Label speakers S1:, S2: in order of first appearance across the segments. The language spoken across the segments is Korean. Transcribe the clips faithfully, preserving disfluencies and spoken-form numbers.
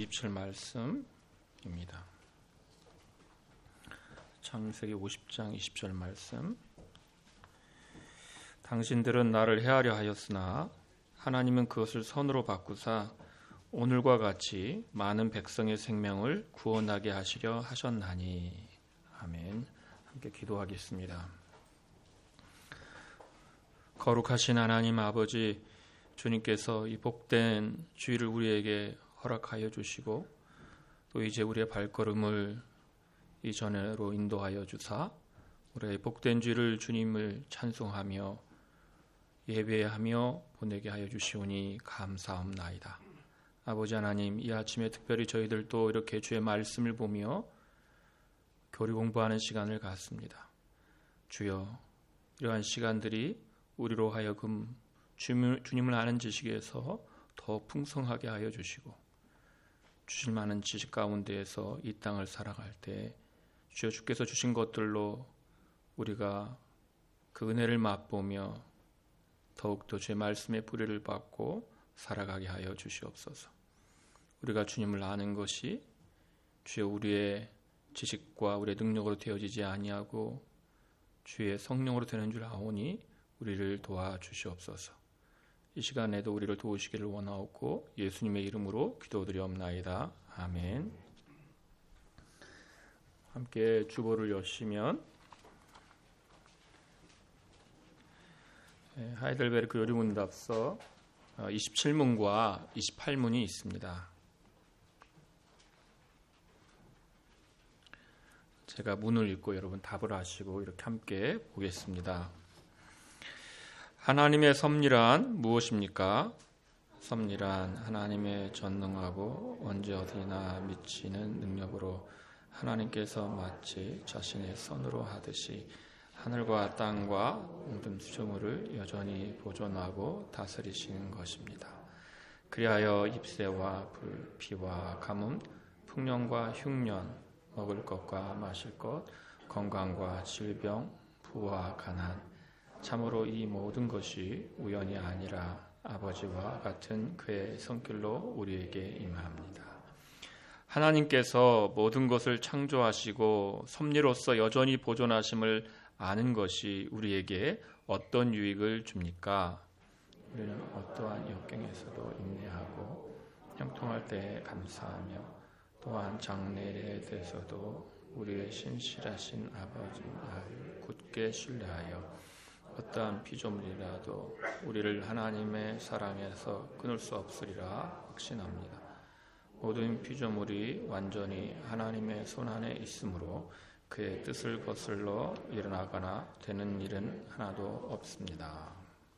S1: 이십칠 말씀입니다. 창세기 오십 장 이십 절 말씀. 당신들은 나를 해하려 하였으나 하나님은 그것을 선으로 바꾸사 오늘과 같이 많은 백성의 생명을 구원하게 하시려 하셨나니. 아멘. 함께 기도하겠습니다. 거룩하신 하나님 아버지, 주님께서 이 복된 주일을 우리에게 허락하여 주시고 또 이제 우리의 발걸음을 이 전으로 인도하여 주사 우리의 복된 주일을 주님을 찬송하며 예배하며 보내게 하여 주시오니 감사합나이다. 아버지 하나님, 이 아침에 특별히 저희들도 이렇게 주의 말씀을 보며 교리 공부하는 시간을 갖습니다. 주여, 이러한 시간들이 우리로 하여금 주님을 아는 지식에서 더 풍성하게 하여 주시고 주실 만한 지식 가운데에서 이 땅을 살아갈 때 주여 주께서 주신 것들로 우리가 그 은혜를 맛보며 더욱더 주의 말씀의 뿌리를 받고 살아가게 하여 주시옵소서. 우리가 주님을 아는 것이 주여 우리의 지식과 우리의 능력으로 되어지지 아니하고 주의 성령으로 되는 줄 아오니 우리를 도와주시옵소서. 이 시간에도 우리를 도우시기를 원하옵고 예수님의 이름으로 기도드리옵나이다. 아멘. 함께 주보를 여시면 하이델베르크 요리문답서 이십칠 문과 이십팔 문이 있습니다. 제가 문을 읽고 여러분 답을 하시고 이렇게 함께 보겠습니다. 하나님의 섭리란 무엇입니까? 섭리란 하나님의 전능하고 언제 어디나 미치는 능력으로 하나님께서 마치 자신의 손으로 하듯이 하늘과 땅과 모든 수조물을 여전히 보존하고 다스리시는 것입니다. 그리하여 잎새와 불, 비와 가뭄, 풍년과 흉년, 먹을 것과 마실 것, 건강과 질병, 부와 가난, 참으로 이 모든 것이 우연이 아니라 아버지와 같은 그의 손길로 우리에게 임합니다. 하나님께서 모든 것을 창조하시고 섭리로서 여전히 보존하심을 아는 것이 우리에게 어떤 유익을 줍니까? 우리는 어떠한 역경에서도 인내하고 형통할 때 감사하며 또한 장래에 대해서도 우리의 신실하신 아버지를 굳게 신뢰하여 어떠한 피조물이라도 우리를 하나님의 사랑에서 끊을 수 없으리라 확신합니다. 모든 피조물이 완전히 하나님의 손안에 있으므로 그의 뜻을 거슬러 일어나거나 되는 일은 하나도 없습니다.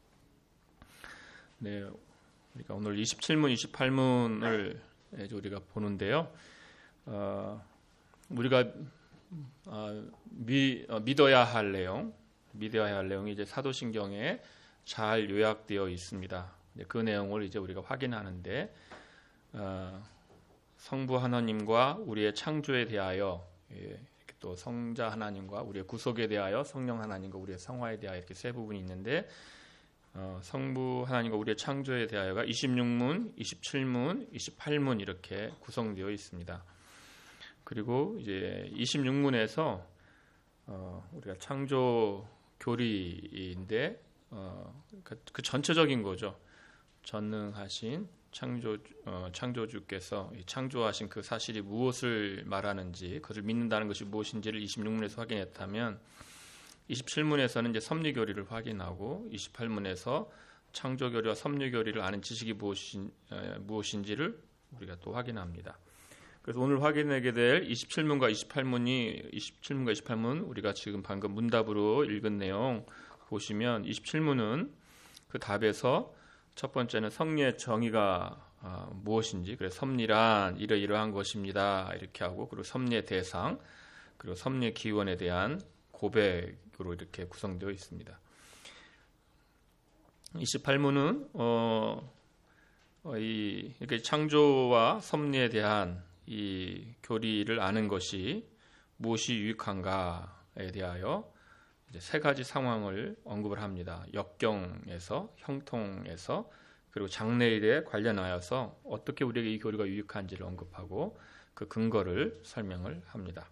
S1: 네, 우리가 오늘 이십칠 문, 이십팔 문을 우리가 보는데요. 어, 우리가 어, 미, 어, 믿어야 할 내용, 믿어야 할 내용이 이제 사도신경에 잘 요약되어 있습니다. 그 내용을 이제 우리가 확인하는데 어, 성부 하나님과 우리의 창조에 대하여, 예, 또 성자 하나님과 우리의 구속에 대하여, 성령 하나님과 우리의 성화에 대하여 이렇게 세 부분이 있는데 어, 성부 하나님과 우리의 창조에 대하여가 이십육 문, 이십칠 문, 이십팔 문 이렇게 구성되어 있습니다. 그리고 이제 이십육 문에서 어, 우리가 창조 교리인데 어, 그, 그 전체적인 거죠. 전능하신 창조 어, 창조주께서 창조하신 그 사실이 무엇을 말하는지, 그것을 믿는다는 것이 무엇인지를 이십육 문에서 확인했다면, 이십칠 문에서는 이제 섭리 교리를 확인하고 이십팔 문에서 창조 교리와 섭리 교리를 아는 지식이 무엇인, 에, 무엇인지를 우리가 또 확인합니다. 그래서 오늘 확인하게 될 이십칠 문과 이십팔 문이 이십칠 문과 이십팔 문 우리가 지금 방금 문답으로 읽은 내용 보시면 이십칠 문은 그 답에서 첫 번째는 섭리의 정의가 어, 무엇인지, 그래서 섭리란 이러이러한 것입니다 이렇게 하고, 그리고 섭리의 대상, 그리고 섭리의 기원에 대한 고백으로 이렇게 구성되어 있습니다. 이십팔 문은 어, 어, 이 이렇게 창조와 섭리에 대한 이 교리를 아는 것이 무엇이 유익한가에 대하여 이제 세 가지 상황을 언급을 합니다. 역경에서, 형통에서, 그리고 장래일에 관련하여서 어떻게 우리에게 이 교리가 유익한지를 언급하고 그 근거를 설명을 합니다.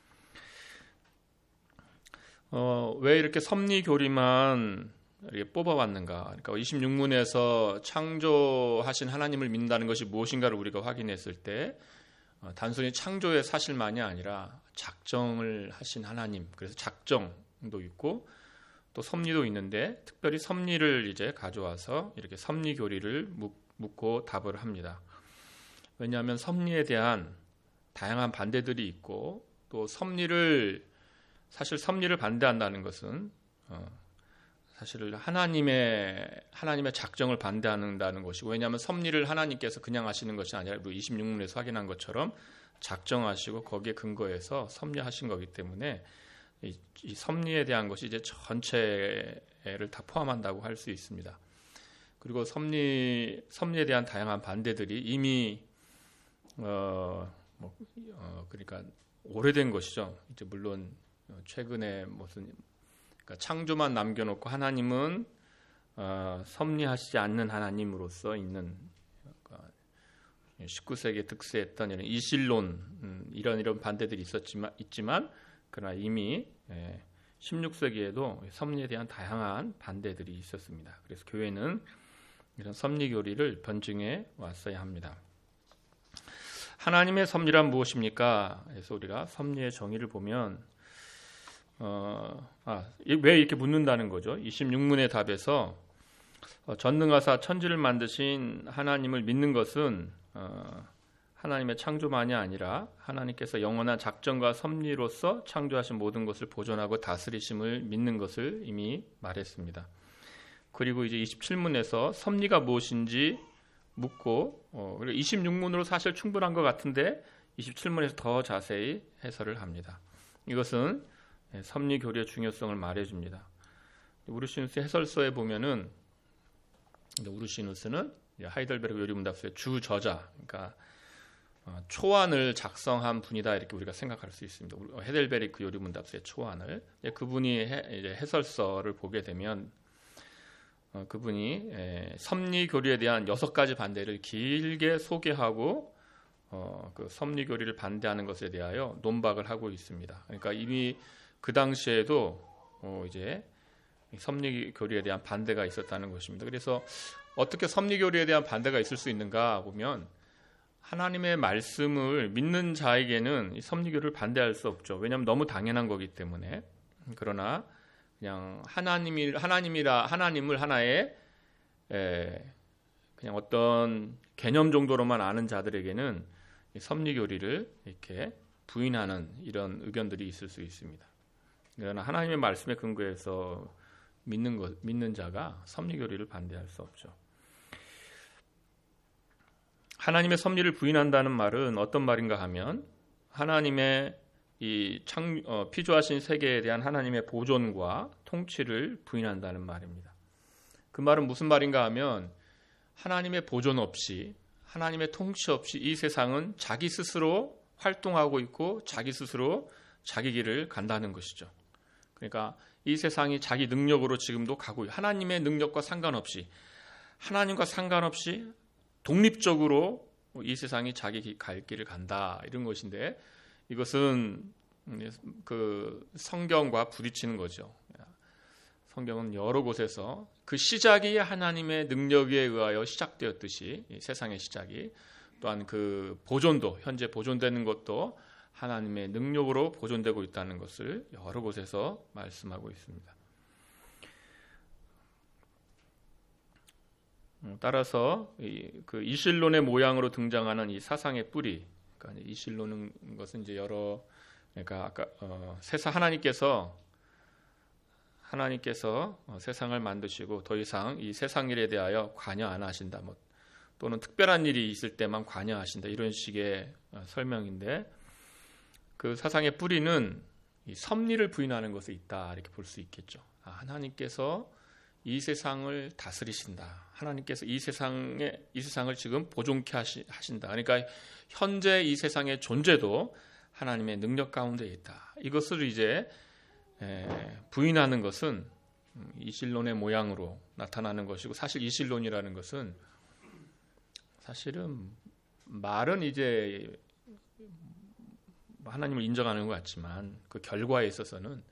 S1: 어, 왜 이렇게 섭리 교리만 이렇게 뽑아왔는가? 그러니까 이십육 문에서 창조하신 하나님을 믿는다는 것이 무엇인가를 우리가 확인했을 때 어, 단순히 창조의 사실만이 아니라 작정을 하신 하나님, 그래서 작정도 있고 또 섭리도 있는데 특별히 섭리를 이제 가져와서 이렇게 섭리 교리를 묻고 답을 합니다. 왜냐하면 섭리에 대한 다양한 반대들이 있고 또 섭리를 사실 섭리를 반대한다는 것은 어, 사실 하나님의 하나님의 작정을 반대한다는 것이고, 왜냐하면 섭리를 하나님께서 그냥 하시는 것이 아니라 우리 이십육 문에서 확인한 것처럼 작정하시고 거기에 근거해서 섭리하신 거기 때문에 이, 이 섭리에 대한 것이 이제 전체를 다 포함한다고 할 수 있습니다. 그리고 섭리 섭리에 대한 다양한 반대들이 이미 어, 뭐, 어 그러니까 오래된 것이죠. 이제 물론 최근에 무슨 그러니까 창조만 남겨놓고 하나님은 어, 섭리하시지 않는 하나님으로서 있는 그러니까 십구 세기에 득세했던 이런 이실론 음, 이런 이런 반대들이 있었지만 있지만 그러나 이미 예, 십육 세기에도 섭리에 대한 다양한 반대들이 있었습니다. 그래서 교회는 이런 섭리 교리를 변증해 왔어야 합니다. 하나님의 섭리란 무엇입니까? 그래서 우리가 섭리의 정의를 보면 어, 아, 왜 이렇게 묻는다는 거죠? 이십육 문의 답에서 어, 전능하사 천지를 만드신 하나님을 믿는 것은 어, 하나님의 창조만이 아니라 하나님께서 영원한 작정과 섭리로서 창조하신 모든 것을 보존하고 다스리심을 믿는 것을 이미 말했습니다. 그리고 이제 이십칠 문에서 섭리가 무엇인지 묻고 어, 그리고 이십육 문으로 사실 충분한 것 같은데 이십칠 문에서 더 자세히 해설을 합니다. 이것은 섭리 교리의 중요성을 말해줍니다. 우르시누스 해설서에 보면은 우르시누스는 하이델베르크 요리문답서의 주 저자, 그러니까 초안을 작성한 분이다 이렇게 우리가 생각할 수 있습니다. 하이델베르크 요리문답서의 초안을 그분이 해, 해설서를 보게 되면 어, 그분이 에, 섭리 교리에 대한 여섯 가지 반대를 길게 소개하고 어, 그 섭리 교리를 반대하는 것에 대하여 논박을 하고 있습니다. 그러니까 이미 그 당시에도 어, 이제 섭리 교리에 대한 반대가 있었다는 것입니다. 그래서 어떻게 섭리 교리에 대한 반대가 있을 수 있는가 보면 하나님의 말씀을 믿는 자에게는 이 섭리 교리를 반대할 수 없죠. 왜냐하면 너무 당연한 거기 때문에. 그러나 그냥 하나님이 하나님이라 하나님을 하나의 에, 그냥 어떤 개념 정도로만 아는 자들에게는 이 섭리 교리를 이렇게 부인하는 이런 의견들이 있을 수 있습니다. 그러나 하나님의 말씀에 근거해서 믿는 것, 믿는 자가 섭리 교리를 반대할 수 없죠. 하나님의 섭리를 부인한다는 말은 어떤 말인가 하면 하나님의 이 창, 어, 피조하신 세계에 대한 하나님의 보존과 통치를 부인한다는 말입니다. 그 말은 무슨 말인가 하면 하나님의 보존 없이 하나님의 통치 없이 이 세상은 자기 스스로 활동하고 있고 자기 스스로 자기 길을 간다는 것이죠. 그러니까 이 세상이 자기 능력으로 지금도 가고 하나님의 능력과 상관없이 하나님과 상관없이 독립적으로 이 세상이 자기 갈 길을 간다 이런 것인데 이것은 그 성경과 부딪히는 거죠. 성경은 여러 곳에서 그 시작이 하나님의 능력에 의하여 시작되었듯이 세상의 시작이 또한 그 보존도 현재 보존되는 것도 하나님의 능력으로 보존되고 있다는 것을 여러 곳에서 말씀하고 있습니다. 따라서 이, 그 이실론의 모양으로 등장하는 이 사상의 뿌리, 그러니까 이실론은 것은 이제 여러 그러니까 아까 어, 세상 하나님께서 하나님께서 어, 세상을 만드시고 더 이상 이 세상 일에 대하여 관여 안 하신다, 뭐 또는 특별한 일이 있을 때만 관여하신다 이런 식의 어, 설명인데. 그 사상의 뿌리는 이 섭리를 부인하는 것에 있다 이렇게 볼 수 있겠죠. 아, 하나님께서 이 세상을 다스리신다. 하나님께서 이 세상에 이 세상을 지금 보존케 하시, 하신다. 그러니까 현재 이 세상의 존재도 하나님의 능력 가운데 있다. 이것을 이제 에, 부인하는 것은 이실론의 모양으로 나타나는 것이고 사실 이실론이라는 것은 사실은 말은 이제 하나님을 인정하는 것 같지만 그 결과에 있어서는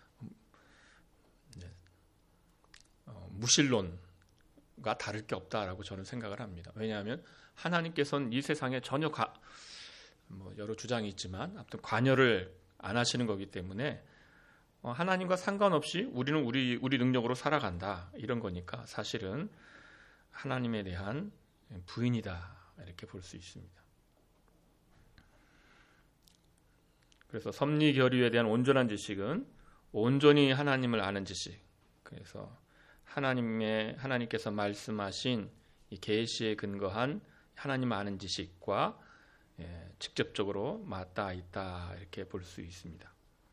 S1: 무신론과 다를 게 없다라고 저는 생각을 합니다. 왜냐하면 하나님께서는 이 세상에 전혀 가, 뭐 여러 주장이 있지만 아무튼 관여를 안 하시는 거기 때문에 하나님과 상관없이 우리는 우리 우리 능력으로 살아간다 이런 거니까 사실은 하나님에 대한 부인이다 이렇게 볼 수 있습니다. 그래서 섭리 결의에 대한 온전한 지식은 온전히 하나님을 아는 지식. 그래서 하나님의 하나님께서 말씀하신 이 계시에 근거한 하나님 아는 지식과 예, 직접적으로 맞닿아 있다 이렇게 볼 수 있습니다.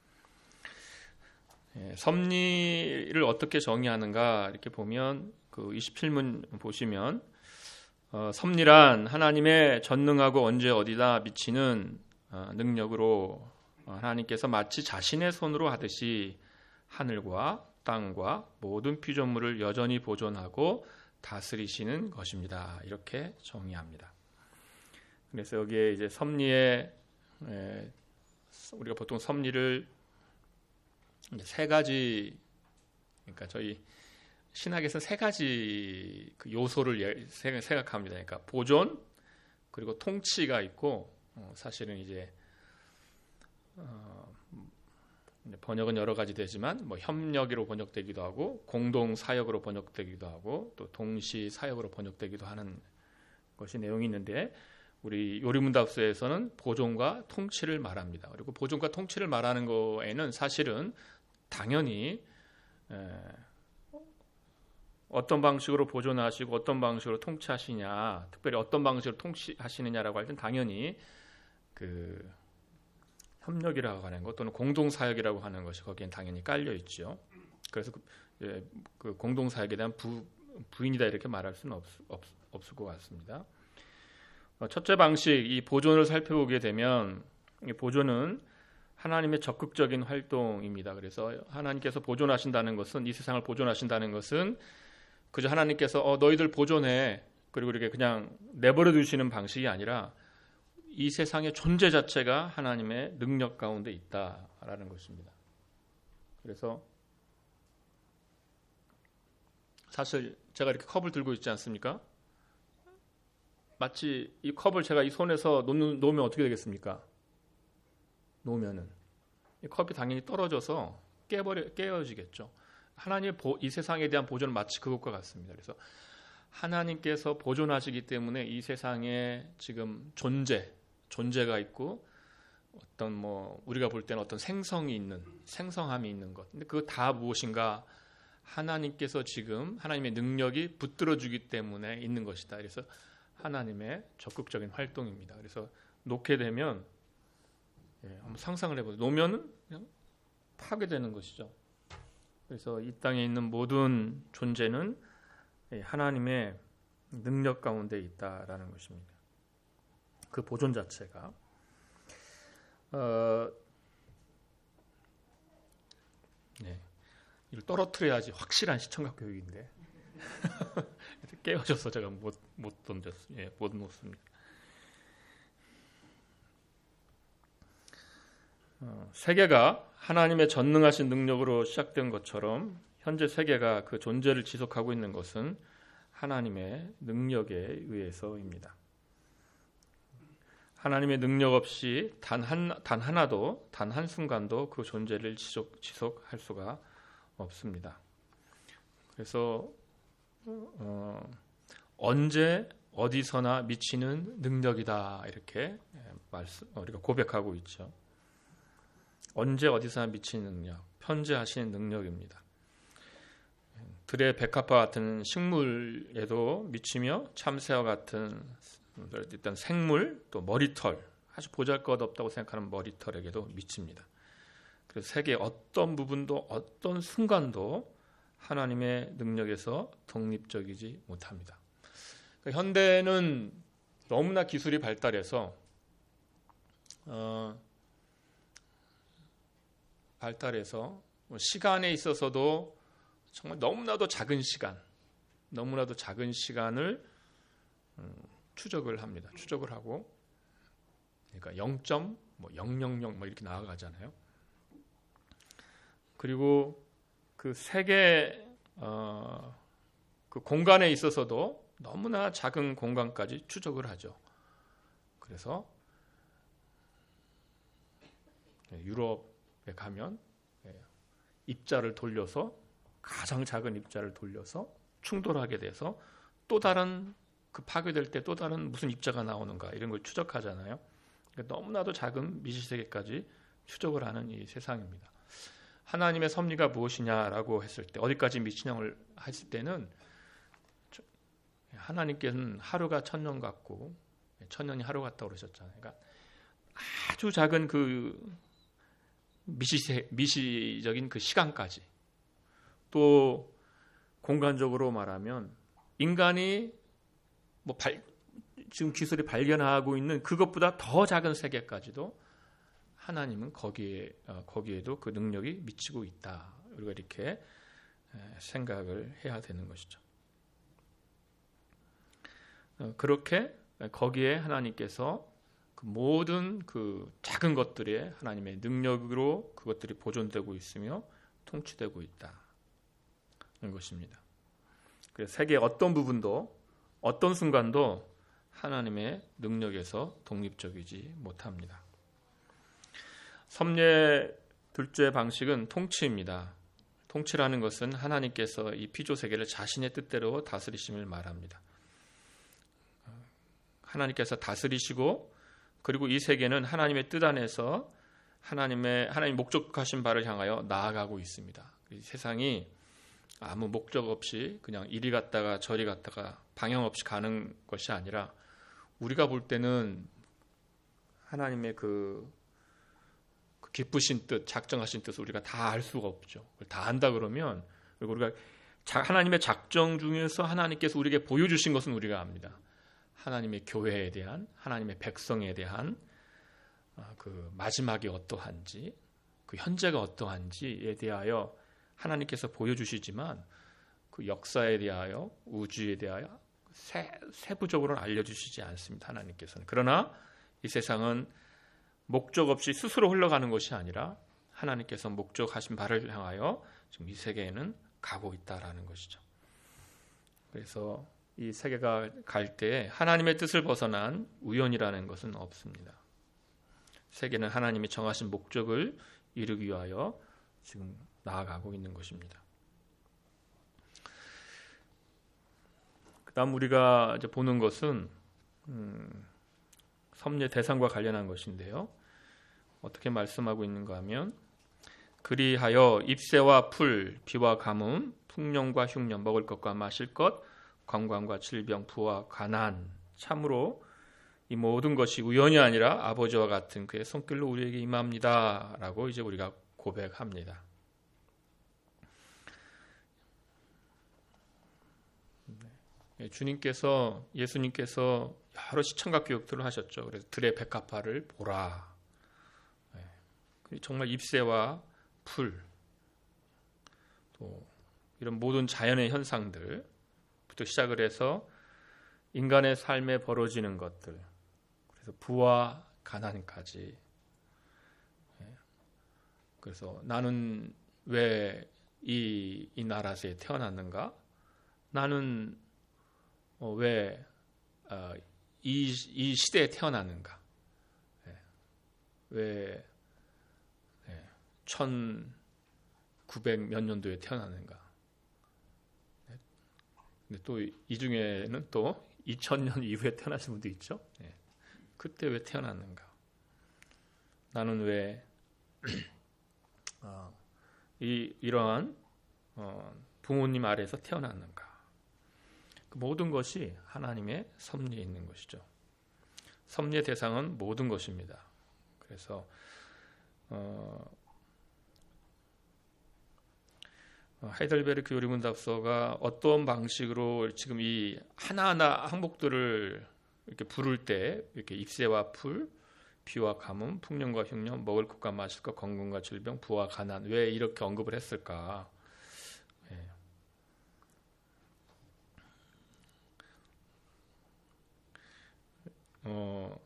S1: 예, 섭리를 어떻게 정의하는가 이렇게 보면 그 이십칠 문 보시면 어, 섭리란 하나님의 전능하고 언제 어디다 미치는 어, 능력으로 어, 하나님께서 마치 자신의 손으로 하듯이 하늘과 땅과 모든 피조물을 여전히 보존하고 다스리시는 것입니다. 이렇게 정의합니다. 그래서 여기에 이제 섭리에 에, 우리가 보통 섭리를 이제 세 가지, 그러니까 저희 신학에서 세 가지 그 요소를 생각합니다. 그러니까 보존, 그리고 통치가 있고, 어, 사실은 이제 어, 번역은 여러 가지 되지만 뭐 협력으로 번역되기도 하고 공동 사역으로 번역되기도 하고 또 동시 사역으로 번역되기도 하는 것이 내용이 있는데 우리 요리문답서에서는 보존과 통치를 말합니다. 그리고 보존과 통치를 말하는 거에는 사실은 당연히 에, 어떤 방식으로 보존하시고 어떤 방식으로 통치하시냐, 특별히 어떤 방식으로 통치하시느냐라고 할 땐 당연히 그 협력이라고 하는 것 또는 공동사역이라고 하는 것이 거기엔 당연히 깔려 있죠. 그래서 그, 예, 그 공동사역에 대한 부, 부인이다 이렇게 말할 수는 없, 없, 없을 것 같습니다. 첫째 방식, 이 보존을 살펴보게 되면 이 보존은 하나님의 적극적인 활동입니다. 그래서 하나님께서 보존하신다는 것은 이 세상을 보존하신다는 것은 그저 하나님께서 어, 너희들 보존해 그리고 이렇게 그냥 내버려 두시는 방식이 아니라 이 세상의 존재 자체가 하나님의 능력 가운데 있다라는 것입니다. 그래서 사실 제가 이렇게 컵을 들고 있지 않습니까? 마치 이 컵을 제가 이 손에서 놓는, 놓으면 어떻게 되겠습니까? 놓으면은 이 컵이 당연히 떨어져서 깨버려, 깨어지겠죠. 하나님의 보, 이 세상에 대한 보존은 마치 그것과 같습니다. 그래서 하나님께서 보존하시기 때문에 이 세상에 지금 존재, 존재가 있고 어떤 뭐 우리가 볼 때는 어떤 생성이 있는, 생성함이 있는 것. 근데 그거 다 무엇인가? 하나님께서 지금 하나님의 능력이 붙들어주기 때문에 있는 것이다. 그래서 하나님의 적극적인 활동입니다. 그래서 놓게 되면 예, 한번 상상을 해보세요. 놓으면 그냥 파괴되는 것이죠. 그래서 이 땅에 있는 모든 존재는 하나님의 능력 가운데 있다라는 것입니다. 그 보존 자체가 어, 네, 이걸 떨어뜨려야지 확실한 시청각 교육인데 깨어져서 제가 못, 못 던졌어요. 예, 못 놓습니다. 어, 세계가 하나님의 전능하신 능력으로 시작된 것처럼 현재 세계가 그 존재를 지속하고 있는 것은 하나님의 능력에 의해서입니다. 하나님의 능력 없이 단, 한, 단 하나도 단 한순간도 그 존재를 지속, 지속할 수가 없습니다. 그래서 어, 언제 어디서나 미치는 능력이다 이렇게 말씀, 우리가 고백하고 있죠. 언제 어디서나 미치는 능력, 편재하시는 능력입니다. 들의 백합화 같은 식물에도 미치며 참새와 같은 일단 생물, 또 머리털, 아주 보잘것없다고 생각하는 머리털에게도 미칩니다. 그래서 세계의 어떤 부분도 어떤 순간도 하나님의 능력에서 독립적이지 못합니다. 그러니까 현대는 너무나 기술이 발달해서 어, 발달해서 시간에 있어서도 정말 너무나도 작은 시간, 너무나도 작은 시간을 음, 추적을 합니다. 추적을 하고, 그러니까 영 점 영영영 뭐 이렇게 나아가잖아요. 그리고 그 세계 어, 그 공간에 있어서도 너무나 작은 공간까지 추적을 하죠. 그래서 유럽에 가면 입자를 돌려서 가장 작은 입자를 돌려서 충돌하게 돼서 또 다른 그 파괴될 때 또 다른 무슨 입자가 나오는가 이런 걸 추적하잖아요. 그러니까 너무나도 작은 미시세계까지 추적을 하는 이 세상입니다. 하나님의 섭리가 무엇이냐라고 했을 때 어디까지 미치냐를 했을 때는 하나님께서는 하루가 천년 같고 천년이 하루 같다고 그러셨잖아요. 그러니까 아주 작은 그 미시세, 미시적인 그 시간까지, 또 공간적으로 말하면 인간이 뭐 발, 지금 기술이 발견하고 있는 그것보다 더 작은 세계까지도 하나님은 거기에 어, 거기에도 그 능력이 미치고 있다. 우리가 이렇게 생각을 해야 되는 것이죠. 어, 그렇게 거기에 하나님께서 그 모든 그 작은 것들에 하나님의 능력으로 그것들이 보존되고 있으며 통치되고 있다는 것입니다. 그래서 세계의 어떤 부분도 어떤 순간도 하나님의 능력에서 독립적이지 못합니다. 섭리의 둘째 방식은 통치입니다. 통치라는 것은 하나님께서 이 피조 세계를 자신의 뜻대로 다스리심을 말합니다. 하나님께서 다스리시고, 그리고 이 세계는 하나님의 뜻 안에서 하나님의 하나님 목적하신 바를 향하여 나아가고 있습니다. 이 세상이 아무 목적 없이 그냥 이리 갔다가 저리 갔다가 방향 없이 가는 것이 아니라, 우리가 볼 때는 하나님의 그, 그 기쁘신 뜻, 작정하신 뜻을 우리가 다 알 수가 없죠. 그걸 다 안다 그러면, 그리고 우리가 하나님의 작정 중에서 하나님께서 우리에게 보여주신 것은 우리가 압니다. 하나님의 교회에 대한, 하나님의 백성에 대한 그 마지막이 어떠한지, 그 현재가 어떠한지에 대하여 하나님께서 보여주시지만, 그 역사에 대하여, 우주에 대하여 세, 세부적으로는 알려주시지 않습니다. 하나님께서는. 그러나 이 세상은 목적 없이 스스로 흘러가는 것이 아니라 하나님께서 목적하신 바를 향하여 지금 이 세계에는 가고 있다라는 것이죠. 그래서 이 세계가 갈 때 하나님의 뜻을 벗어난 우연이라는 것은 없습니다. 세계는 하나님이 정하신 목적을 이루기 위하여 지금 나아가고 있는 것입니다. 그 다음 우리가 이제 보는 것은 음, 섭리의 대상과 관련한 것인데요. 어떻게 말씀하고 있는가 하면, 그리하여 잎새와 풀, 비와 가뭄, 풍년과 흉년, 먹을 것과 마실 것, 관광과 질병, 부와 가난, 참으로 이 모든 것이 우연이 아니라 아버지와 같은 그의 손길로 우리에게 임합니다. 라고 이제 우리가 고백합니다. 주님께서, 예수님께서 여러 시청각 교육들을 하셨죠. 그래서 들의 백합화를 보라. 정말 잎새와 풀, 또 이런 모든 자연의 현상들부터 시작을 해서 인간의 삶에 벌어지는 것들, 그래서 부와 가난까지. 그래서 나는 왜 이 이 나라에 태어났는가? 나는 어, 왜 어, 이, 이 시대에 태어났는가? 왜 천구백 몇 년도에 태어났는가? 근데 또 이 중에는 또 이천 년 이후에 태어나신 분도 있죠. 네. 그때 왜 태어났는가? 나는 왜 어, 이, 이러한 어, 부모님 아래에서 태어났는가? 그 모든 것이 하나님의 섭리에 있는 것이죠. 섭리의 대상은 모든 것입니다. 그래서 어, 하이델베르크 요리문답서가 어떤 방식으로 지금 이 하나하나 항목들을 이렇게 부를 때, 이렇게 잎새와 풀, 비와 가뭄, 풍년과 흉년, 먹을 것과 마실 것, 건강과 질병, 부와 가난, 왜 이렇게 언급을 했을까? 예. 어,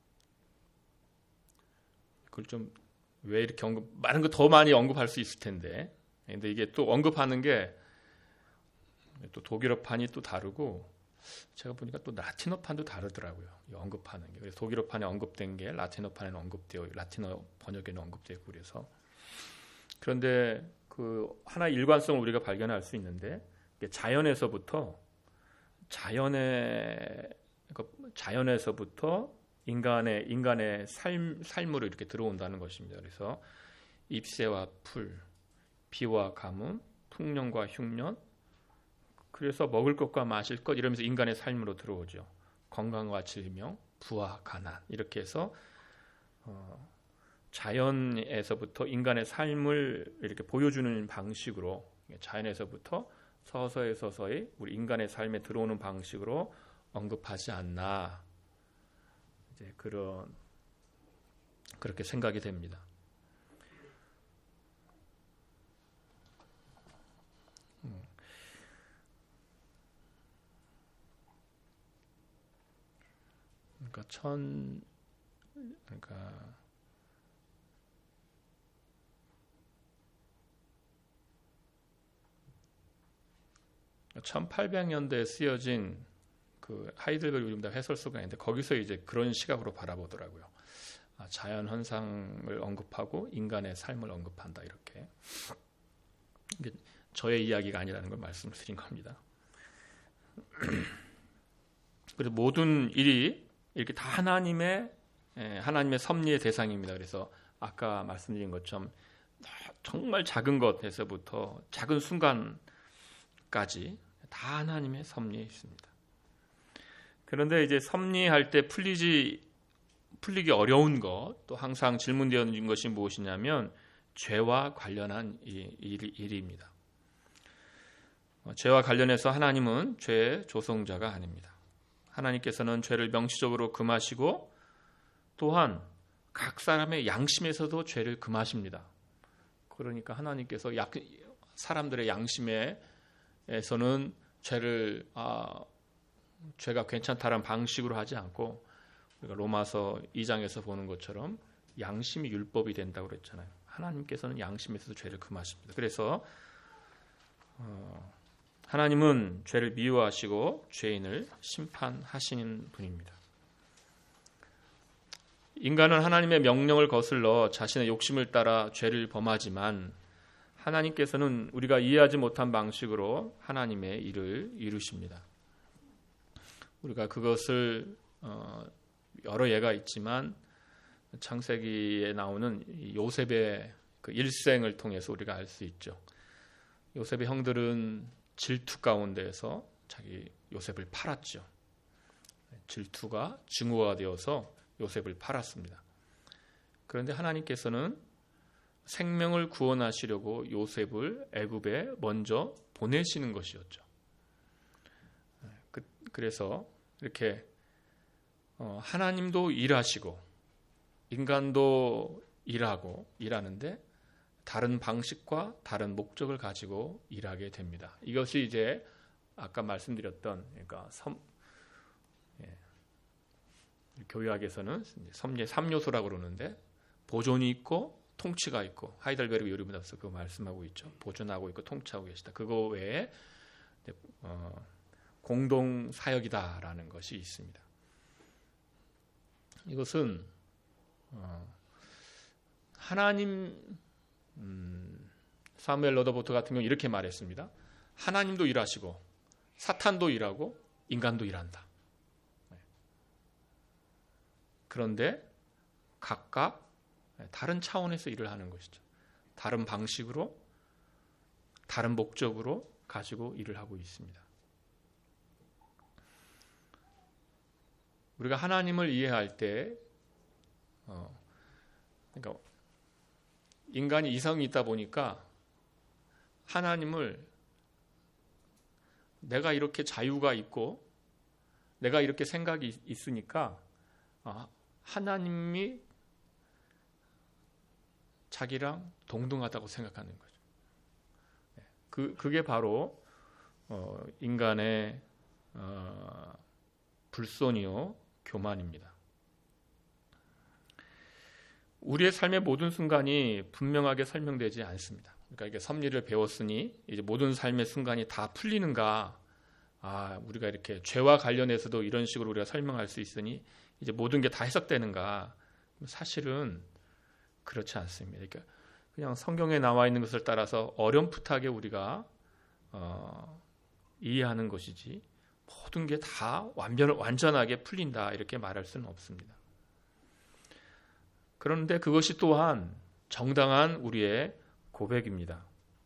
S1: 그걸 좀 왜 이렇게 언급, 많은 거 더 많이 언급할 수 있을 텐데, 근데 이게 또 언급하는 게 또 독일어판이 또 다르고, 제가 보니까 또 라틴어판도 다르더라고요. 이 언급하는 게. 그래서 독일어판에 언급된 게 라틴어판에는 언급되어, 라틴어 번역에는 언급되어 있고 그래서. 그런데 그 하나의 일관성을 우리가 발견할 수 있는데, 자연에서부터 자연의 자연에서부터 인간의 인간의 삶 삶으로 이렇게 들어온다는 것입니다. 그래서 잎새와 풀, 비와 가뭄, 풍년과 흉년, 그래서 먹을 것과 마실 것 이러면서 인간의 삶으로 들어오죠. 건강과 질병, 부와 가난 이렇게 해서 어, 자연에서부터 인간의 삶을 이렇게 보여주는 방식으로 자연에서부터 서서히 서서히 우리 인간의 삶에 들어오는 방식으로 언급하지 않나 이제 그런 그렇게 생각이 됩니다. 음. 그러니까 천 그러니까 천팔백 년대에 쓰여진 그 하이델베르그 유림답 해설서가 있는데 거기서 이제 그런 시각으로 바라보더라고요. 아, 자연 현상을 언급하고 인간의 삶을 언급한다 이렇게. 이게 저의 이야기가 아니라는 걸 말씀드린 겁니다. 그래서 모든 일이 이렇게 다 하나님의 하나님의 섭리의 대상입니다. 그래서 아까 말씀드린 것처럼 정말 작은 것에서부터 작은 순간까지 다 하나님의 섭리에 있습니다. 그런데 이제 섭리할 때 풀리지 풀리기 어려운 것, 또 항상 질문되어진 것이 무엇이냐면 죄와 관련한 일, 일입니다. 죄와 관련해서 하나님은 죄의 조성자가 아닙니다. 하나님께서는 죄를 명시적으로 금하시고 또한 각 사람의 양심에서도 죄를 금하십니다. 그러니까 하나님께서 사람들의 양심에서는 죄를 아, 죄가 괜찮다라는 방식으로 하지 않고 우리가 로마서 이 장에서 보는 것처럼 양심이 율법이 된다고 그랬잖아요. 하나님께서는 양심에서도 죄를 금하십니다. 그래서 어, 하나님은 죄를 미워하시고 죄인을 심판하시는 분입니다. 인간은 하나님의 명령을 거슬러 자신의 욕심을 따라 죄를 범하지만 하나님께서는 우리가 이해하지 못한 방식으로 하나님의 일을 이루십니다. 우리가 그것을 어, 여러 예가 있지만 창세기에 나오는 요셉의 그 일생을 통해서 우리가 알 수 있죠. 요셉의 형들은 질투 가운데에서 자기 요셉을 팔았죠. 질투가 증오가 되어서 요셉을 팔았습니다. 그런데 하나님께서는 생명을 구원하시려고 요셉을 애굽에 먼저 보내시는 것이었죠. 그, 그래서 이렇게 어, 하나님도 일하시고 인간도 일하고 일하는데 다른 방식과 다른 목적을 가지고 일하게 됩니다. 이것이 이제 아까 말씀드렸던 그러니까 섬, 예, 교회학에서는 섭리의 삼 요소라고 그러는데 보존이 있고 통치가 있고 하이델베르그 요리문답서 그거 말씀하고 있죠. 보존하고 있고 통치하고 계시다. 그거 외에 어, 공동 사역이다라는 것이 있습니다. 이것은 어, 하나님 음, 사무엘 러더보트 같은 경우 이렇게 말했습니다. 하나님도 일하시고 사탄도 일하고 인간도 일한다. 그런데 각각 다른 차원에서 일을 하는 것이죠. 다른 방식으로 다른 목적으로 가지고 일을 하고 있습니다. 우리가 하나님을 이해할 때 어, 그러니까 인간이 이성이 있다 보니까 하나님을 내가 이렇게 자유가 있고 내가 이렇게 생각이 있으니까 아, 하나님이 자기랑 동등하다고 생각하는 거죠. 그, 그게 바로 어, 인간의 어, 불손이요 교만입니다. 우리의 삶의 모든 순간이 분명하게 설명되지 않습니다. 그러니까 이게 섭리를 배웠으니 이제 모든 삶의 순간이 다 풀리는가? 아, 우리가 이렇게 죄와 관련해서도 이런 식으로 우리가 설명할 수 있으니 이제 모든 게 다 해석되는가? 사실은 그렇지 않습니다. 그러니까 그냥 성경에 나와 있는 것을 따라서 어렴풋하게 우리가 어, 이해하는 것이지 모든 게 다 완전, 완전하게 풀린다 이렇게 말할 수는 없습니다. 그런데 그것이 또한 정당한 우리의 고백입니다.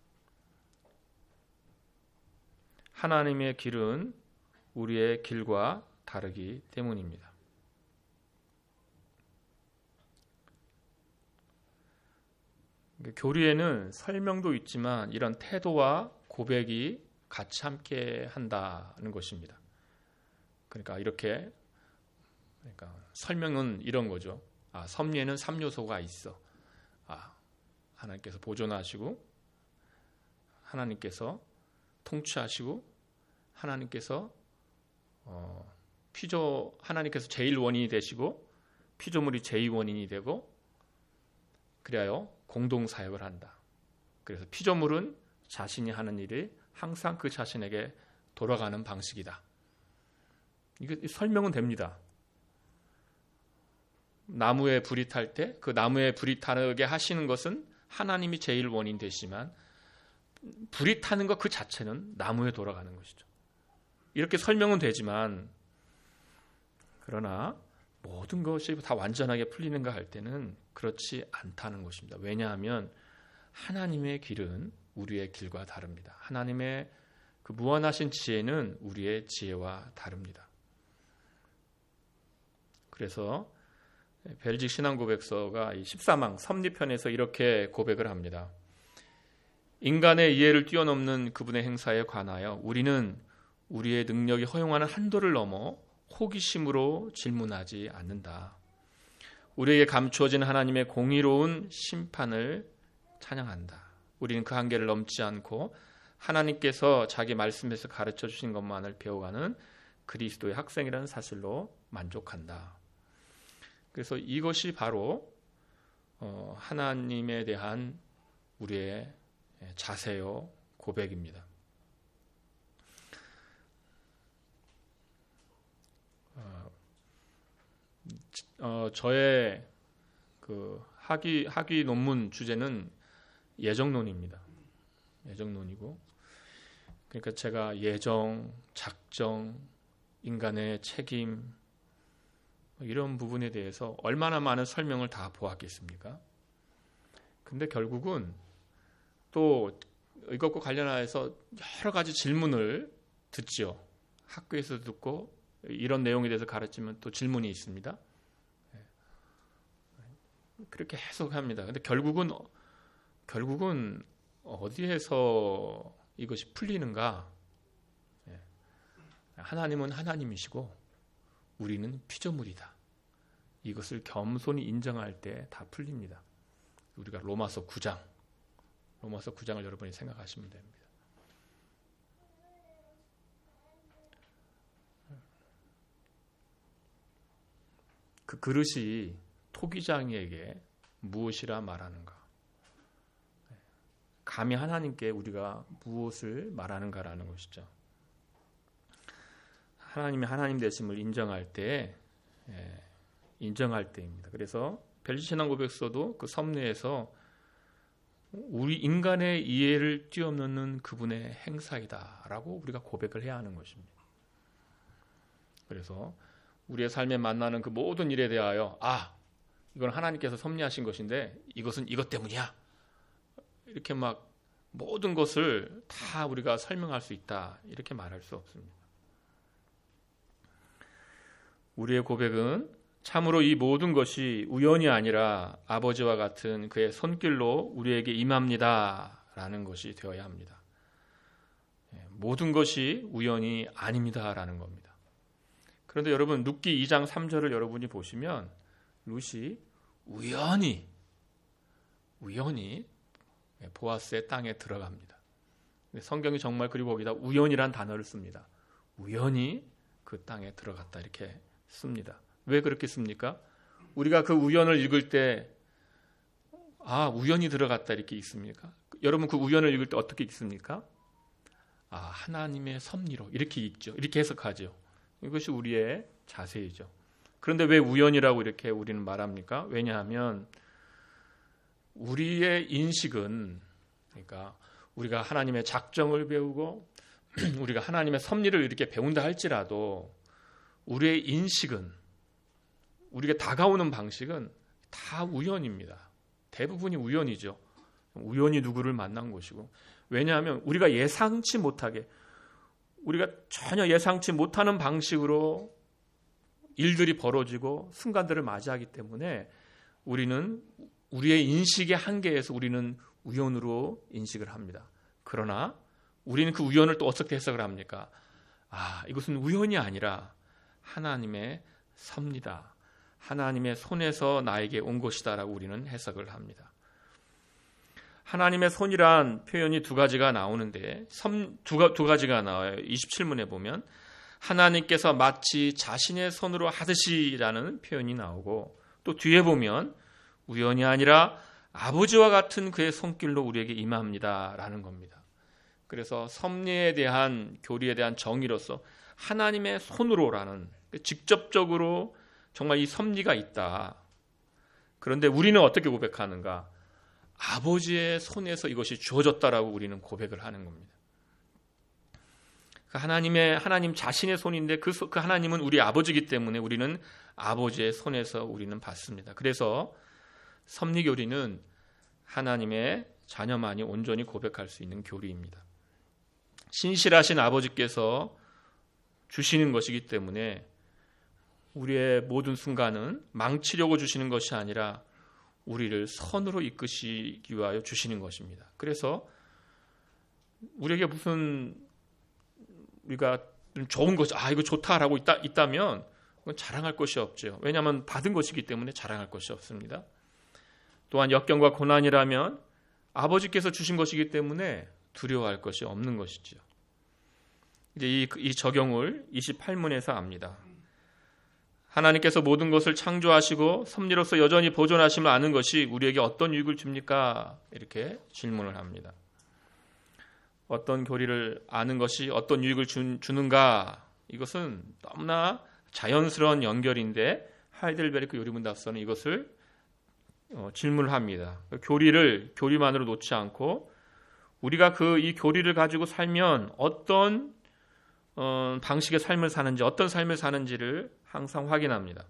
S1: 하나님의 길은 우리의 길과 다르기 때문입니다. 교리에는 설명도 있지만 이런 태도와 고백이 같이 함께 한다는 것입니다. 그러니까 이렇게 그러니까 설명은 이런 거죠. 아, 섭리에는 삼 요소가 있어. 아, 하나님께서 보존하시고 하나님께서 통치하시고 하나님께서 어, 피조 하나님께서 제일 원인이 되시고 피조물이 제일 원인이 되고 그래야 공동 사역을 한다. 그래서 피조물은 자신이 하는 일이 항상 그 자신에게 돌아가는 방식이다. 이게 설명은 됩니다. 나무에 불이 탈 때 그 나무에 불이 타게 하시는 것은 하나님이 제일 원인 되시지만 불이 타는 것 그 자체는 나무에 돌아가는 것이죠. 이렇게 설명은 되지만 그러나 모든 것이 다 완전하게 풀리는가 할 때는 그렇지 않다는 것입니다. 왜냐하면 하나님의 길은 우리의 길과 다릅니다. 하나님의 그 무한하신 지혜는 우리의 지혜와 다릅니다. 그래서 벨직 신앙고백서가 십사 망 섭리편에서 이렇게 고백을 합니다. 인간의 이해를 뛰어넘는 그분의 행사에 관하여 우리는 우리의 능력이 허용하는 한도를 넘어 호기심으로 질문하지 않는다. 우리에게 감추어진 하나님의 공의로운 심판을 찬양한다. 우리는 그 한계를 넘지 않고 하나님께서 자기 말씀에서 가르쳐 주신 것만을 배워가는 그리스도의 학생이라는 사실로 만족한다. 그래서 이것이 바로 하나님에 대한 우리의 자세요 고백입니다. 어, 저의 그 학위 학위 논문 주제는 예정론입니다. 예정론이고, 그러니까 제가 예정, 작정, 인간의 책임 이런 부분에 대해서 얼마나 많은 설명을 다 보았겠습니까? 근데 결국은 또 이것과 관련해서 여러 가지 질문을 듣죠. 학교에서 듣고 이런 내용에 대해서 가르치면 또 질문이 있습니다. 그렇게 해석합니다. 근데 결국은 결국은 어디에서 이것이 풀리는가? 하나님은 하나님이시고 우리는 피조물이다. 이것을 겸손히 인정할 때 다 풀립니다. 우리가 로마서 구 장, 로마서 구 장을 여러분이 생각하시면 됩니다. 그 그릇이 토기장이에게 무엇이라 말하는가? 감히 하나님께 우리가 무엇을 말하는가라는 것이죠. 하나님이 하나님 되심을 인정할 때, 예, 인정할 때입니다. 그래서 벨직 신앙고백서도 그 섭리에서 우리 인간의 이해를 뛰어넘는 그분의 행사이다라고 우리가 고백을 해야 하는 것입니다. 그래서 우리의 삶에 만나는 그 모든 일에 대하여 아, 이건 하나님께서 섭리하신 것인데 이것은 이것 때문이야. 이렇게 막 모든 것을 다 우리가 설명할 수 있다. 이렇게 말할 수 없습니다. 우리의 고백은 참으로 이 모든 것이 우연이 아니라 아버지와 같은 그의 손길로 우리에게 임합니다. 라는 것이 되어야 합니다. 모든 것이 우연이 아닙니다. 라는 겁니다. 그런데 여러분 룻기 이 장 삼 절을 여러분이 보시면 룻이 우연히 우연히 보아스의 땅에 들어갑니다. 성경이 정말 그리고 거기다 우연이란 단어를 씁니다. 우연히 그 땅에 들어갔다 이렇게 씁니다. 왜 그렇게 씁니까? 우리가 그 우연을 읽을 때 아, 우연이 들어갔다 이렇게 읽습니까? 여러분 그 우연을 읽을 때 어떻게 읽습니까? 아, 하나님의 섭리로 이렇게 읽죠. 이렇게 해석하죠. 이것이 우리의 자세이죠. 그런데 왜 우연이라고 이렇게 우리는 말합니까? 왜냐하면 우리의 인식은, 그러니까 우리가 하나님의 작정을 배우고 우리가 하나님의 섭리를 이렇게 배운다 할지라도 우리의 인식은, 우리가 다가오는 방식은 다 우연입니다. 대부분이 우연이죠. 우연히 누구를 만난 것이고, 왜냐하면 우리가 예상치 못하게, 우리가 전혀 예상치 못하는 방식으로 일들이 벌어지고 순간들을 맞이하기 때문에 우리는 우리의 인식의 한계에서 우리는 우연으로 인식을 합니다. 그러나 우리는 그 우연을 또 어떻게 해석을 합니까? 아, 이것은 우연이 아니라 하나님의 섭리다. 하나님의 손에서 나에게 온 것이다라고 우리는 해석을 합니다. 하나님의 손이란 표현이 두 가지가 나오는데 두, 두 가지가 나와요. 이십칠 문에 보면 하나님께서 마치 자신의 손으로 하듯이라는 표현이 나오고, 또 뒤에 보면 우연이 아니라 아버지와 같은 그의 손길로 우리에게 임합니다라는 겁니다. 그래서 섭리에 대한 교리에 대한 정의로서 하나님의 손으로라는, 직접적으로 정말 이 섭리가 있다. 그런데 우리는 어떻게 고백하는가? 아버지의 손에서 이것이 주어졌다라고 우리는 고백을 하는 겁니다. 하나님의, 하나님 자신의 손인데 그, 그 하나님은 우리 아버지이기 때문에 우리는 아버지의 손에서 우리는 받습니다. 그래서 섭리교리는 하나님의 자녀만이 온전히 고백할 수 있는 교리입니다. 신실하신 아버지께서 주시는 것이기 때문에 우리의 모든 순간은 망치려고 주시는 것이 아니라 우리를 선으로 이끄시기 위하여 주시는 것입니다. 그래서 우리에게 무슨 우리가 좋은 것, 아 이거 좋다라고 있다, 있다면 그건 자랑할 것이 없죠. 왜냐하면 받은 것이기 때문에 자랑할 것이 없습니다. 또한 역경과 고난이라면 아버지께서 주신 것이기 때문에 두려워할 것이 없는 것이죠. 이제 이, 이 적용을 이십팔 문에서 압니다. 하나님께서 모든 것을 창조하시고 섭리로서 여전히 보존하심을 아는 것이 우리에게 어떤 유익을 줍니까? 이렇게 질문을 합니다. 어떤 교리를 아는 것이 어떤 유익을 주, 주는가? 이것은 너무나 자연스러운 연결인데 하이델베르크 요리문답서는 이것을 어, 질문을 합니다. 교리를 교리만으로 놓지 않고 우리가 그 이 교리를 가지고 살면 어떤 어, 방식의 삶을 사는지, 어떤 삶을 사는지를 항상 확인합니다.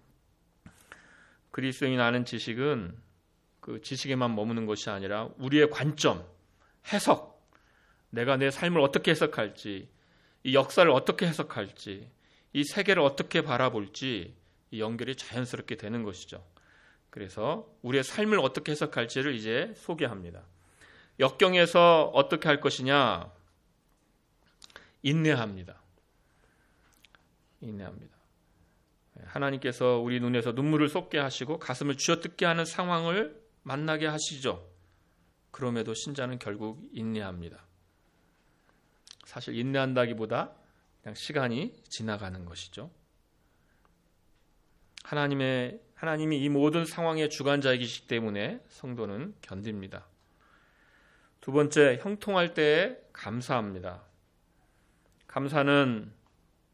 S1: 그리스도인이 아는 지식은 그 지식에만 머무는 것이 아니라 우리의 관점, 해석, 내가 내 삶을 어떻게 해석할지, 이 역사를 어떻게 해석할지, 이 세계를 어떻게 바라볼지 이 연결이 자연스럽게 되는 것이죠. 그래서 우리의 삶을 어떻게 해석할지를 이제 소개합니다. 역경에서 어떻게 할 것이냐? 인내합니다. 인내합니다. 하나님께서 우리 눈에서 눈물을 쏟게 하시고 가슴을 쥐어뜯게 하는 상황을 만나게 하시죠. 그럼에도 신자는 결국 인내합니다. 사실 인내한다기보다 그냥 시간이 지나가는 것이죠. 하나님의, 하나님이 이 모든 상황의 주관자이기 때문에 성도는 견딥니다. 두 번째, 형통할 때에 감사합니다. 감사는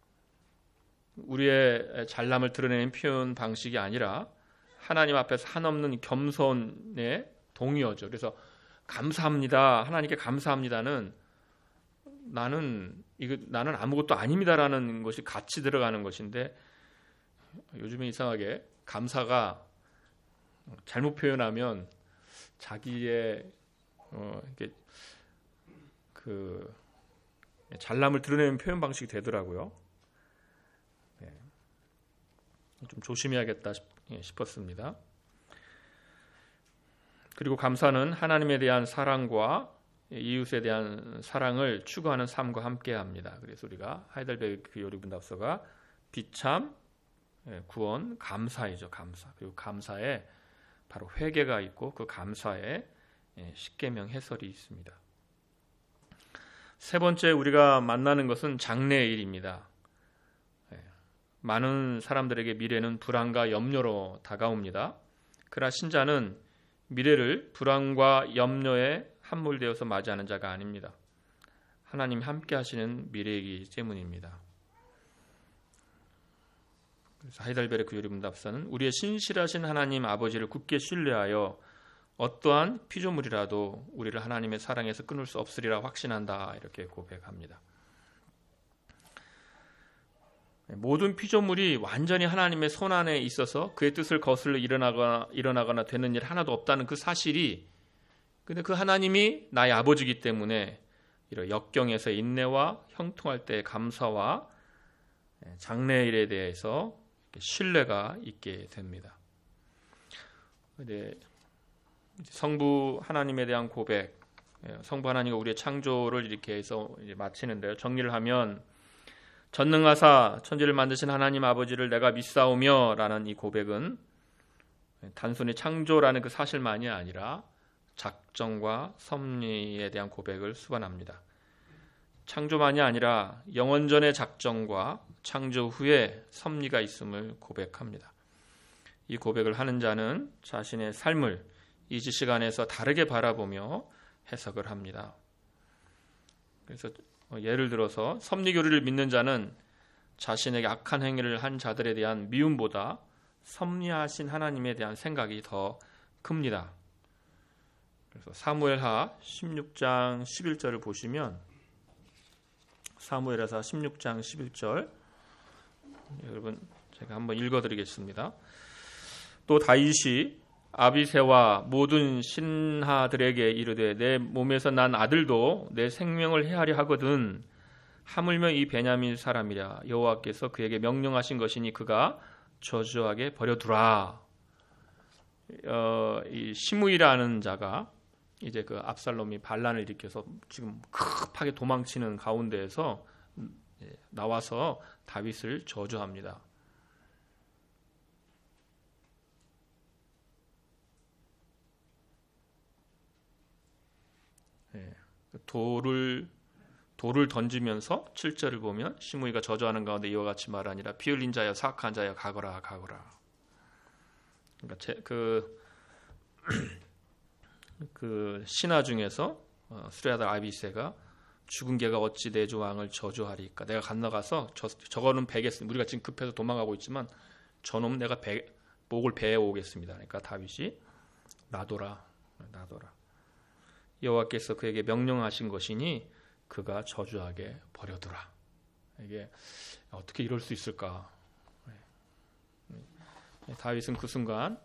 S1: 우리의 잘남을 드러내는 표현 방식이 아니라 하나님 앞에서 한없는 겸손의 동의어죠. 그래서 감사합니다. 하나님께 감사합니다는 나는 이거 나는 아무것도 아닙니다라는 것이 같이 들어가는 것인데, 요즘에 이상하게 감사가 잘못 표현하면 자기의 어 이게 그 잘남을 드러내는 표현 방식이 되더라고요. 네. 좀 조심해야겠다 싶었습니다. 그리고 감사는 하나님에 대한 사랑과 이웃에 대한 사랑을 추구하는 삶과 함께합니다. 그래서 우리가 하이델베르크 요리문답서가 비참, 구원, 감사이죠. 감사. 그리고 감사에 바로 회개가 있고 그 감사에 십계명 해설이 있습니다. 세 번째 우리가 만나는 것은 장래의 일입니다. 많은 사람들에게 미래는 불안과 염려로 다가옵니다. 그러나 신자는 미래를 불안과 염려에 함몰되어서 맞이하는 자가 아닙니다. 하나님이 함께 하시는 미래이기 때문입니다. 그래서 하이델베르크 요리문답사는 우리의 신실하신 하나님 아버지를 굳게 신뢰하여 어떠한 피조물이라도 우리를 하나님의 사랑에서 끊을 수 없으리라 확신한다, 이렇게 고백합니다. 모든 피조물이 완전히 하나님의 손 안에 있어서 그의 뜻을 거슬러 일어나거나, 일어나거나 되는 일 하나도 없다는 그 사실이, 근데 그 하나님이 나의 아버지이기 때문에 이런 역경에서 인내와 형통할 때의 감사와 장래일에 대해서 신뢰가 있게 됩니다. 근데 성부 하나님에 대한 고백, 성부 하나님과 우리의 창조를 이렇게 해서 이제 마치는데요. 정리를 하면 전능하사 천지를 만드신 하나님 아버지를 내가 믿사오며 라는 이 고백은 단순히 창조라는 그 사실만이 아니라 작정과 섭리에 대한 고백을 수반합니다. 창조만이 아니라 영원전의 작정과 창조 후에 섭리가 있음을 고백합니다. 이 고백을 하는 자는 자신의 삶을 이 시간에서 다르게 바라보며 해석을 합니다. 그래서 예를 들어서 섭리교리를 믿는 자는 자신에게 악한 행위를 한 자들에 대한 미움보다 섭리하신 하나님에 대한 생각이 더 큽니다. 그래서 사무엘하 십육 장 십일 절을 보시면, 사무엘하사 십육 장 십일 절, 여러분 제가 한번 읽어드리겠습니다. 또 다윗이 아비새와 모든 신하들에게 이르되 내 몸에서 난 아들도 내 생명을 해하려 하거든 하물며 이 베냐민 사람이라 여호와께서 그에게 명령하신 것이니 그가 저주하게 버려두라. 어, 이 시므이라는 자가 이제 그 압살롬이 반란을 일으켜서 지금 급하게 도망치는 가운데에서 나와서 다윗을 저주합니다. 돌을 돌을 던지면서 칠 절을 보면 시므이가 저주하는 가운데 이와 같이 말하니라 피 흘린 자여 사악한 자여 가거라 가거라. 그러니까 제, 그, 그 신하 중에서 어, 수레아들 아비새가 죽은 개가 어찌 내 주 왕을 저주하리까. 내가 건너가서 저, 저거는 베겠습니다. 우리가 지금 급해서 도망가고 있지만 저놈은 내가 배, 목을 베어 오겠습니다. 그러니까 다윗이 놔둬라 놔둬라. 여호와께서 그에게 명령하신 것이니 그가 저주하게 버려두라. 이게 어떻게 이럴 수 있을까? 다윗은 그 순간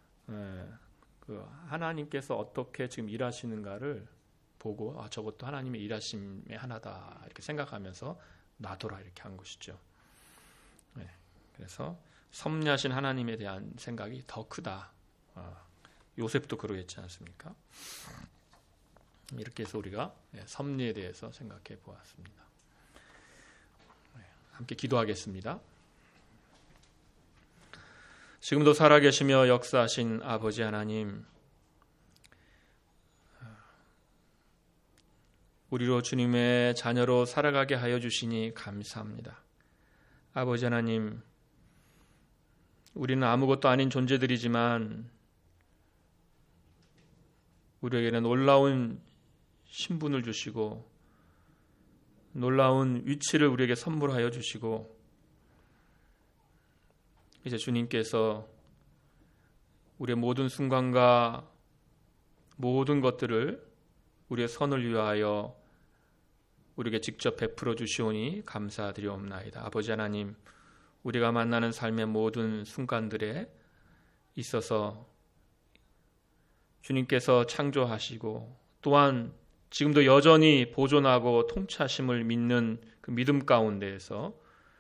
S1: 그 하나님께서 어떻게 지금 일하시는가를 보고 아 저것도 하나님의 일하심의 하나다 이렇게 생각하면서 놔둬라 이렇게 한 것이죠. 그래서 섭리하신 하나님에 대한 생각이 더 크다. 요셉도 그러겠지 않습니까? 이렇게 해서 우리가 섭리에 대해서 생각해 보았습니다. 함께 기도하겠습니다. 지금도 살아계시며 역사하신 아버지 하나님, 우리로 주님의 자녀로 살아가게 하여 주시니 감사합니다. 아버지 하나님, 우리는 아무것도 아닌 존재들이지만 우리에게는 놀라운 신분을 주시고 놀라운 위치를 우리에게 선물하여 주시고 이제 주님께서 우리의 모든 순간과 모든 것들을 우리의 선을 위하여 우리에게 직접 베풀어 주시오니 감사드리옵나이다. 아버지 하나님, 우리가 만나는 삶의 모든 순간들에 있어서 주님께서 창조하시고 또한 지금도 여전히 보존하고 통치하심을 믿는 그 믿음 가운데에서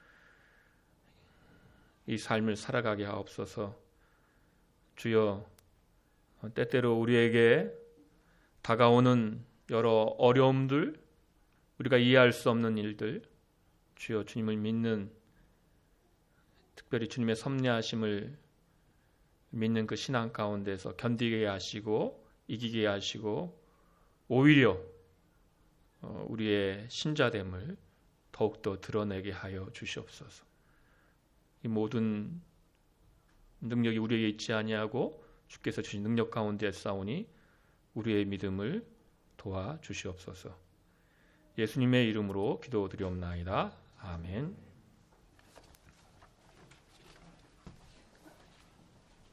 S1: 이 삶을 살아가게 하옵소서. 주여, 때때로 우리에게 다가오는 여러 어려움들, 우리가 이해할 수 없는 일들, 주여 주님을 믿는, 특별히 주님의 섭리하심을 믿는 그 신앙 가운데서 견디게 하시고 이기게 하시고 오히려 우리의 신자됨을 더욱더 드러내게 하여 주시옵소서. 이 모든 능력이 우리에게 있지 아니하고 주께서 주신 능력 가운데 싸우니 우리의 믿음을 도와주시옵소서. 예수님의 이름으로 기도드리옵나이다. 아멘.